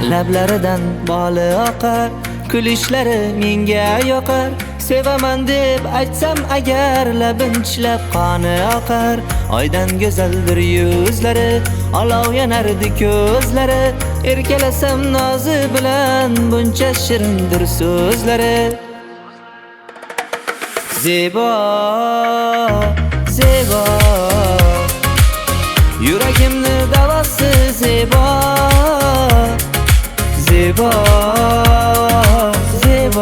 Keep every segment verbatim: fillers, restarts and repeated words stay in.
Lablaridan boli oqar, kulishlari menga yoqar. Sevaman deb aytsam agar, labim tishlab qoni oqar. Oydan go'zaldir yuzlari, olov yanardi ko'zlari. Erkalasam nozi bilan, buncha shirindir so'zlari. Zebo, zebo, yuragimni davosi zebo. Zebo, zebo,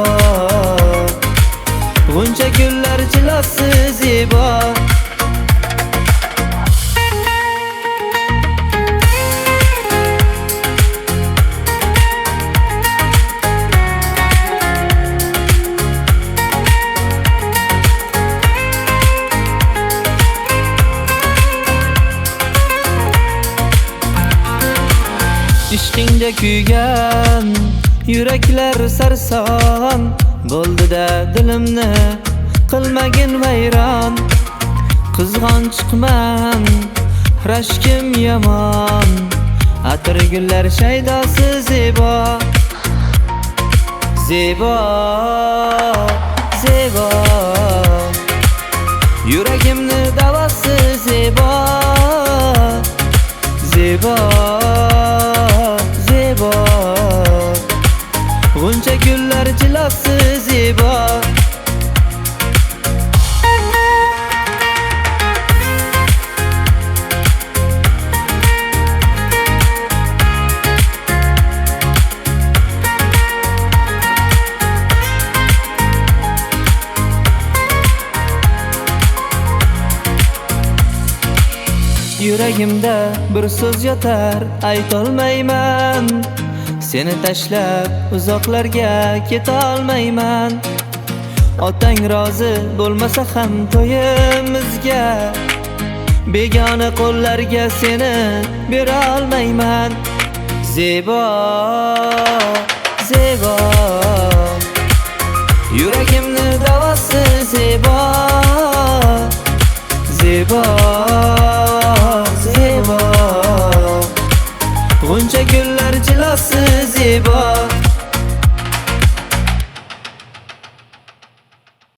g'uncha gullar jilosi zebo. Ishqingda kuygan yuraklar sarson bo'ldi-da dilimni qilmagin vayron. Qizg'onchiqman, rashkim yomon, atir gullar shaydosi zebo. Zebo, zebo, yuragimni davosi zebo. Zebo, zebo, g'uncha gullar jilosi zebo. Yuragimda bir so'z yotar, aytolmayman. Seni tashlab uzoqlarga keta olmayman. Otang rozi bo'lmasa ham to'yimizga, begona qo'llarga seni bera olmayman. Zebo, zebo, yuragimni davosi zebo. Zebo,